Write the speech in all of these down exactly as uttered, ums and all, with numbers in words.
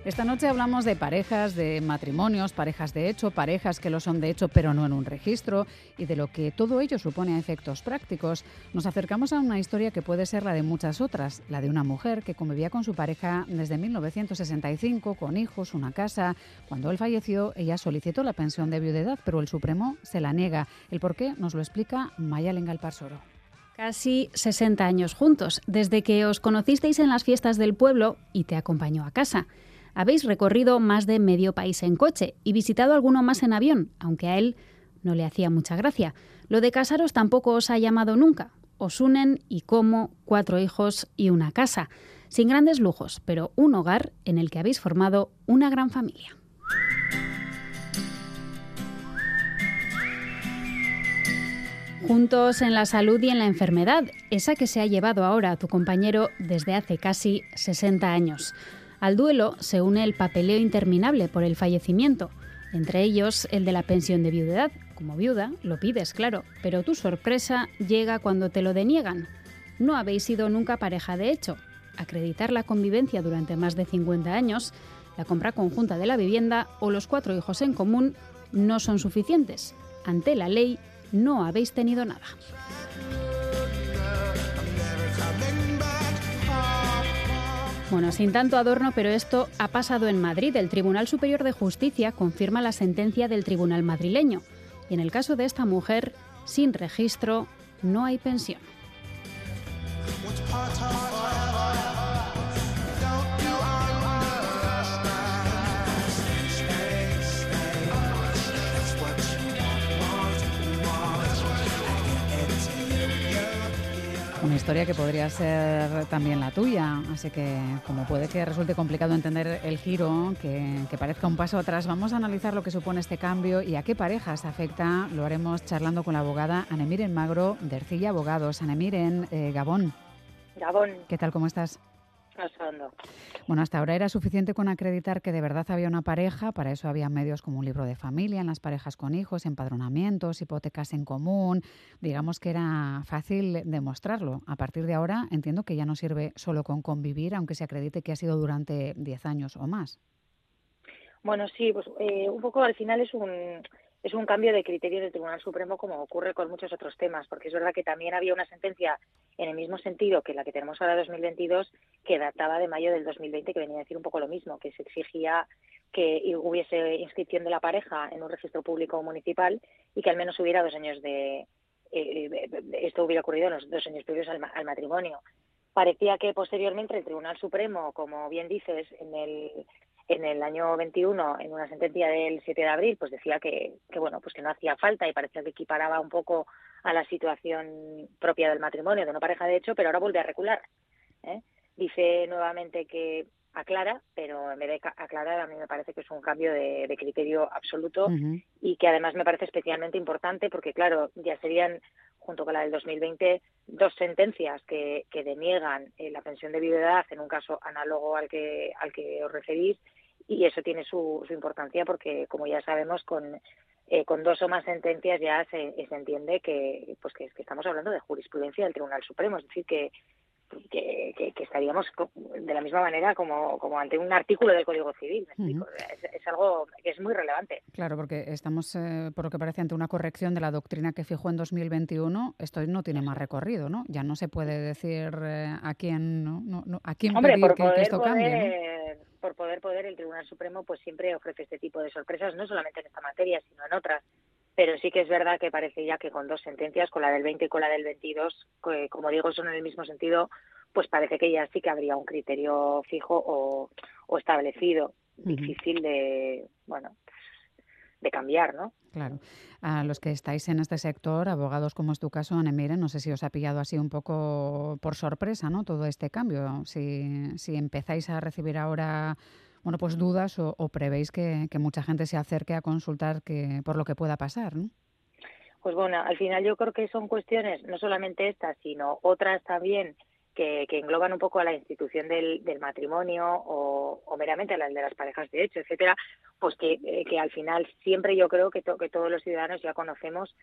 Esta noche hablamos de parejas, de matrimonios, parejas de hecho, parejas que lo son de hecho pero no en un registro, y de lo que todo ello supone a efectos prácticos. Nos acercamos a una historia que puede ser la de muchas otras, la de una mujer que convivía con su pareja desde mil novecientos sesenta y cinco, con hijos, una casa. Cuando él falleció, ella solicitó la pensión de viudedad, pero el Supremo se la niega. El porqué nos lo explica Maya Lengalparsoro. Casi sesenta años juntos, desde que os conocisteis en las fiestas del pueblo y te acompañó a casa. Habéis recorrido más de medio país en coche y visitado alguno más en avión, aunque a él no le hacía mucha gracia. Lo de casaros tampoco os ha llamado nunca. Os unen y como cuatro hijos y una casa, sin grandes lujos, pero un hogar en el que habéis formado una gran familia. Juntos en la salud y en la enfermedad, esa que se ha llevado ahora a tu compañero desde hace casi sesenta años. Al duelo se une el papeleo interminable por el fallecimiento, entre ellos el de la pensión de viudedad. Como viuda lo pides, claro, pero tu sorpresa llega cuando te lo deniegan. No habéis sido nunca pareja de hecho. Acreditar la convivencia durante más de cincuenta años, la compra conjunta de la vivienda o los cuatro hijos en común no son suficientes. Ante la ley, no habéis tenido nada. Bueno, sin tanto adorno, pero esto ha pasado en Madrid. El Tribunal Superior de Justicia confirma la sentencia del tribunal madrileño. Y en el caso de esta mujer, sin registro, no hay pensión. Una historia que podría ser también la tuya, así que como puede que resulte complicado entender el giro, que, que parezca un paso atrás, vamos a analizar lo que supone este cambio y a qué parejas afecta. Lo haremos charlando con la abogada Anemiren Magro de Ercilla Abogados. Anemiren, eh, Gabón. Gabón. ¿Qué tal, cómo estás? Pasando. Bueno, hasta ahora era suficiente con acreditar que de verdad había una pareja. Para eso había medios como un libro de familia en las parejas con hijos, empadronamientos, hipotecas en común. Digamos que era fácil demostrarlo. A partir de ahora entiendo que ya no sirve solo con convivir, aunque se acredite que ha sido durante diez años o más. Bueno, sí, pues eh, un poco al final es un es un cambio de criterio del Tribunal Supremo, como ocurre con muchos otros temas, porque es verdad que también había una sentencia en el mismo sentido que la que tenemos ahora dos mil veintidós, que databa de mayo del dos mil veinte, que venía a decir un poco lo mismo, que se exigía que hubiese inscripción de la pareja en un registro público municipal y que al menos hubiera dos años de... Eh, esto hubiera ocurrido en los dos años previos al, al matrimonio. Parecía que posteriormente el Tribunal Supremo, como bien dices, en el... en el año veintiuno, en una sentencia del siete de abril, pues decía que, que bueno, pues que no hacía falta y parecía que equiparaba un poco a la situación propia del matrimonio, de una pareja de hecho, pero ahora vuelve a recular, ¿eh? Dice nuevamente que aclara, pero en vez de aclarar a mí me parece que es un cambio de, de criterio absoluto. Uh-huh. Y que además me parece especialmente importante porque, claro, ya serían, junto con la del dos mil veinte, dos sentencias que, que deniegan eh, la pensión de viudedad en un caso análogo al que, al que os referís. Y eso tiene su, su importancia porque, como ya sabemos, con eh, con dos o más sentencias ya se, se entiende que pues que, que estamos hablando de jurisprudencia del Tribunal Supremo, es decir, que, que, que, que estaríamos de la misma manera como, como ante un artículo del Código Civil. ¿Me explico? Uh-huh. es, es algo que es muy relevante. Claro, porque estamos, eh, por lo que parece, ante una corrección de la doctrina que fijó en dos mil veintiuno. Esto no tiene más recorrido, ¿no? Ya no se puede decir eh, a quién, ¿no? No, no, a quién Hombre, pedir por que, poder, que esto poder, cambie, ¿no? Por poder, poder, el Tribunal Supremo pues siempre ofrece este tipo de sorpresas, no solamente en esta materia, sino en otras. Pero sí que es verdad que parece ya que con dos sentencias, con la del veinte y con la del veintidós, que, como digo, son en el mismo sentido, pues parece que ya sí que habría un criterio fijo o, o establecido, uh-huh. Difícil de, bueno, de cambiar, ¿no? Claro. A los que estáis en este sector, abogados como es tu caso, Anemiren, no sé si os ha pillado así un poco por sorpresa, ¿no? Todo este cambio. Si, si empezáis a recibir ahora, bueno, pues dudas o, o prevéis que, que mucha gente se acerque a consultar que, por lo que pueda pasar, ¿no? Pues bueno, al final yo creo que son cuestiones, no solamente estas, sino otras también, que, que engloban un poco a la institución del, del matrimonio o, o meramente a la de las parejas de hecho, etcétera, pues que, eh, que al final siempre yo creo que, to, que todos los ciudadanos ya conocemos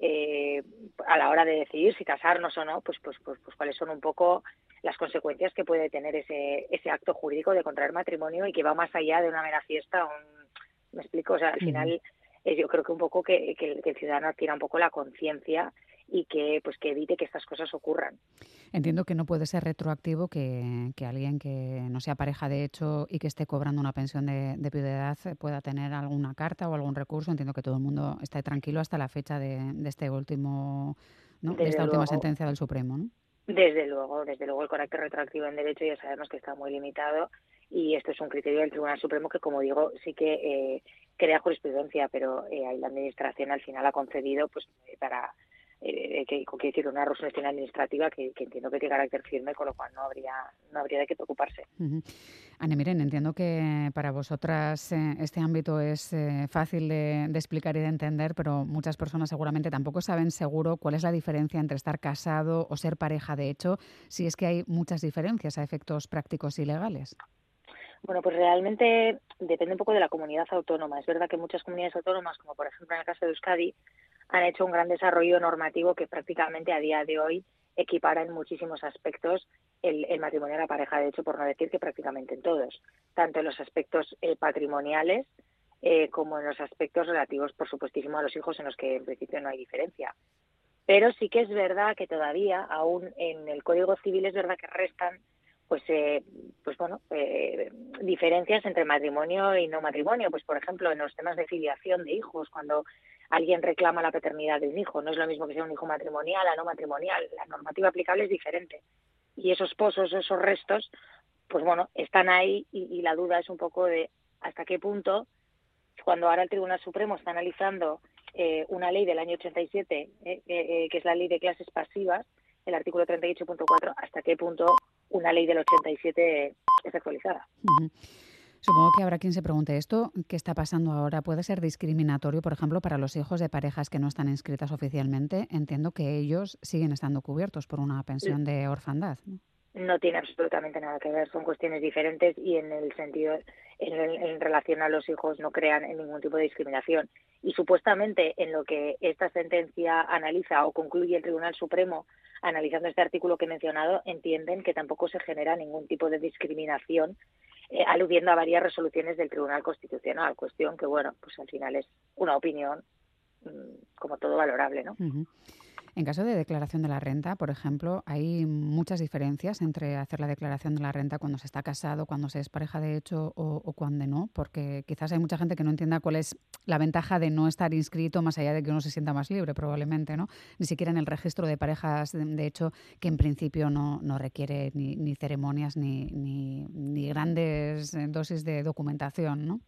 eh, a la hora de decidir si casarnos o no, pues, pues, pues, pues cuáles son un poco las consecuencias que puede tener ese, ese acto jurídico de contraer matrimonio y que va más allá de una mera fiesta. Un, ¿me explico? O sea, al Uh-huh. final eh, yo creo que un poco que, que, que el ciudadano adquiera un poco la conciencia y que pues que evite que estas cosas ocurran. Entiendo que no puede ser retroactivo que, que alguien que no sea pareja de hecho y que esté cobrando una pensión de, de viudedad pueda tener alguna carta o algún recurso. Entiendo que todo el mundo está tranquilo hasta la fecha de, de este último, ¿no? de Desde esta última luego, sentencia del Supremo, ¿no? desde luego, desde luego el carácter retroactivo en derecho ya sabemos que está muy limitado y esto es un criterio del Tribunal Supremo que, como digo, sí que eh, crea jurisprudencia, pero eh, ahí la Administración al final ha concedido pues para eh, que, que decir una resolución administrativa que, que entiendo que tiene carácter firme, con lo cual no habría no habría de qué preocuparse. Uh-huh. Ana Miren, entiendo que para vosotras eh, este ámbito es eh, fácil de, de explicar y de entender, pero muchas personas seguramente tampoco saben seguro cuál es la diferencia entre estar casado o ser pareja de hecho, si es que hay muchas diferencias a efectos prácticos y legales. Bueno, pues realmente depende un poco de la comunidad autónoma. Es verdad que muchas comunidades autónomas, como por ejemplo en el caso de Euskadi, han hecho un gran desarrollo normativo que prácticamente a día de hoy equipara en muchísimos aspectos el, el matrimonio a la pareja de hecho, por no decir que prácticamente en todos, tanto en los aspectos eh, patrimoniales eh, como en los aspectos relativos, por supuestísimo, a los hijos, en los que en principio no hay diferencia. Pero sí que es verdad que todavía, aún en el Código Civil, es verdad que restan pues eh, pues bueno eh, diferencias entre matrimonio y no matrimonio. Pues por ejemplo en los temas de filiación de hijos, cuando alguien reclama la paternidad de un hijo, no es lo mismo que sea un hijo matrimonial a no matrimonial, la normativa aplicable es diferente y esos pozos, esos restos, pues bueno, están ahí y, y la duda es un poco de hasta qué punto, cuando ahora el Tribunal Supremo está analizando eh, una ley del año ochenta y siete, eh, eh, que es la ley de clases pasivas, el artículo treinta y ocho punto cuatro, hasta qué punto una ley del ochenta y siete es actualizada. Uh-huh. Supongo que habrá quien se pregunte esto, ¿qué está pasando ahora? ¿Puede ser discriminatorio, por ejemplo, para los hijos de parejas que no están inscritas oficialmente? Entiendo que ellos siguen estando cubiertos por una pensión de orfandad, ¿no? No tiene absolutamente nada que ver, son cuestiones diferentes y en el sentido, en, el, en relación a los hijos no crean en ningún tipo de discriminación. Y supuestamente en lo que esta sentencia analiza o concluye el Tribunal Supremo, analizando este artículo que he mencionado, entienden que tampoco se genera ningún tipo de discriminación, eh, aludiendo a varias resoluciones del Tribunal Constitucional, cuestión que, bueno, pues al final es una opinión mmm, como todo valorable, ¿no? Uh-huh. En caso de declaración de la renta, por ejemplo, hay muchas diferencias entre hacer la declaración de la renta cuando se está casado, cuando se es pareja de hecho o, o cuando no, porque quizás hay mucha gente que no entienda cuál es la ventaja de no estar inscrito, más allá de que uno se sienta más libre, probablemente, ¿no? Ni siquiera en el registro de parejas de, de hecho, que en principio no, no requiere ni, ni ceremonias ni, ni, ni grandes dosis de documentación, ¿no?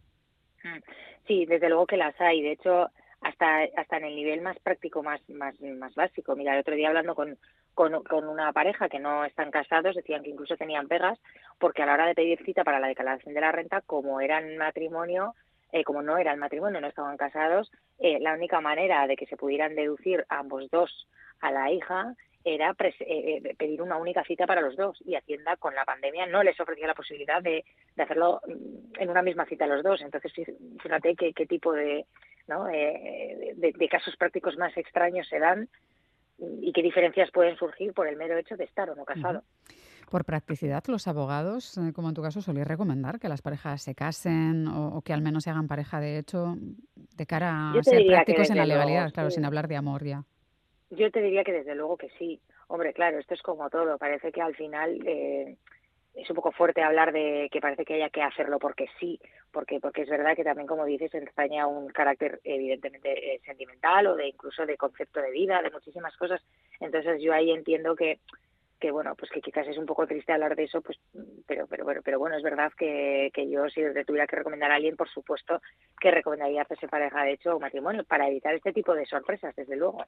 Sí, desde luego que las hay. De hecho, hasta hasta en el nivel más práctico, más más más básico. Mira, el otro día hablando con, con, con una pareja que no están casados, decían que incluso tenían pegas, porque a la hora de pedir cita para la declaración de la renta, como eran matrimonio, eh, como no era el matrimonio, no estaban casados, eh, la única manera de que se pudieran deducir ambos dos a la hija era pres- eh, pedir una única cita para los dos, y Hacienda con la pandemia no les ofrecía la posibilidad de, de hacerlo en una misma cita los dos. Entonces, fíjate qué, qué tipo de, ¿no? eh, de, de casos prácticos más extraños se dan y qué diferencias pueden surgir por el mero hecho de estar o no casado. Uh-huh. Por practicidad, los abogados, eh, como en tu caso, solían recomendar que las parejas se casen o, o que al menos se hagan pareja de hecho, de cara Yo a te ser diría que prácticos en la desde luego, legalidad, claro, sí. sin hablar de amor ya. Yo te diría que desde luego que sí. Hombre, claro, esto es como todo. Parece que al final eh, es un poco fuerte hablar de que parece que haya que hacerlo porque sí, porque porque es verdad que también, como dices, en España un carácter evidentemente eh, sentimental o de incluso de concepto de vida, de muchísimas cosas. Entonces yo ahí entiendo que que bueno, pues que quizás es un poco triste hablar de eso, pues pero pero pero, pero bueno, es verdad que, que yo si te tuviera que recomendar a alguien, por supuesto que recomendaría hacerse pareja de hecho o matrimonio para evitar este tipo de sorpresas, desde luego.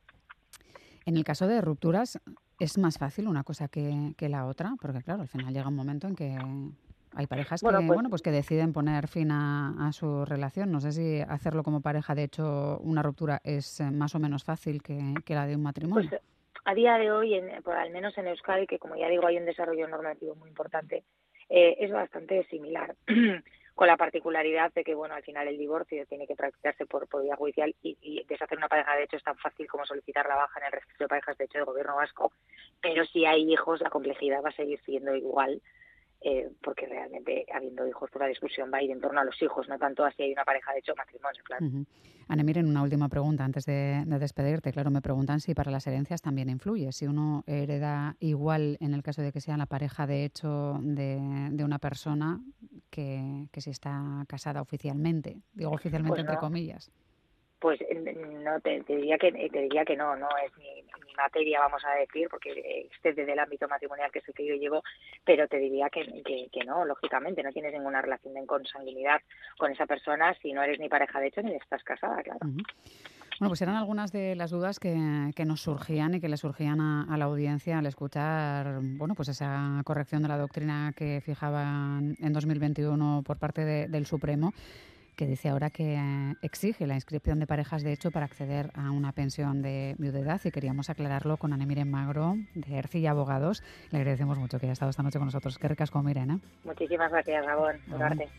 En el caso de rupturas, ¿es más fácil una cosa que, que la otra? Porque claro, al final llega un momento en que hay parejas Bueno, que, pues, bueno, pues que deciden poner fin a, a su relación. No sé si hacerlo como pareja, de hecho, una ruptura es más o menos fácil que, que la de un matrimonio. Pues a día de hoy, en, por, al menos en Euskadi, que como ya digo hay un desarrollo normativo muy importante, eh, es bastante similar. con la particularidad de que, bueno, al final el divorcio tiene que practicarse por, por vía judicial y, y deshacer una pareja de hecho es tan fácil como solicitar la baja en el registro de parejas de hecho del gobierno vasco, pero si hay hijos la complejidad va a seguir siendo igual, eh, porque realmente habiendo hijos pues la discusión va a ir en torno a los hijos, no tanto a si hay una pareja de hecho o matrimonio, claro. Uh-huh. Ana, miren, una última pregunta antes de, de despedirte. Claro, me preguntan si para las herencias también influye, si uno hereda igual en el caso de que sea la pareja de hecho de, de una persona que, que si está casada oficialmente, digo oficialmente Pues entre no. comillas. Pues no te, te diría que te diría que no, no es mi, mi materia, vamos a decir, porque excede del ámbito matrimonial que es el que yo llevo, pero te diría que, que, que no, lógicamente, no tienes ninguna relación de consanguinidad con esa persona si no eres ni pareja de hecho ni estás casada, claro. Uh-huh. Bueno, pues eran algunas de las dudas que, que nos surgían y que le surgían a, a la audiencia al escuchar, bueno, pues esa corrección de la doctrina que fijaban en dos mil veintiuno por parte de, del Supremo, que dice ahora que eh, exige la inscripción de parejas de hecho para acceder a una pensión de viudedad, y queríamos aclararlo con Ana Miren Magro, de Ercilla Abogados. Le agradecemos mucho que haya estado esta noche con nosotros. Qué ricasco, Miren, ¿eh? Muchísimas gracias, Gabón, por darte.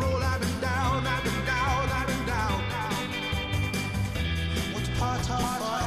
Talk, talk.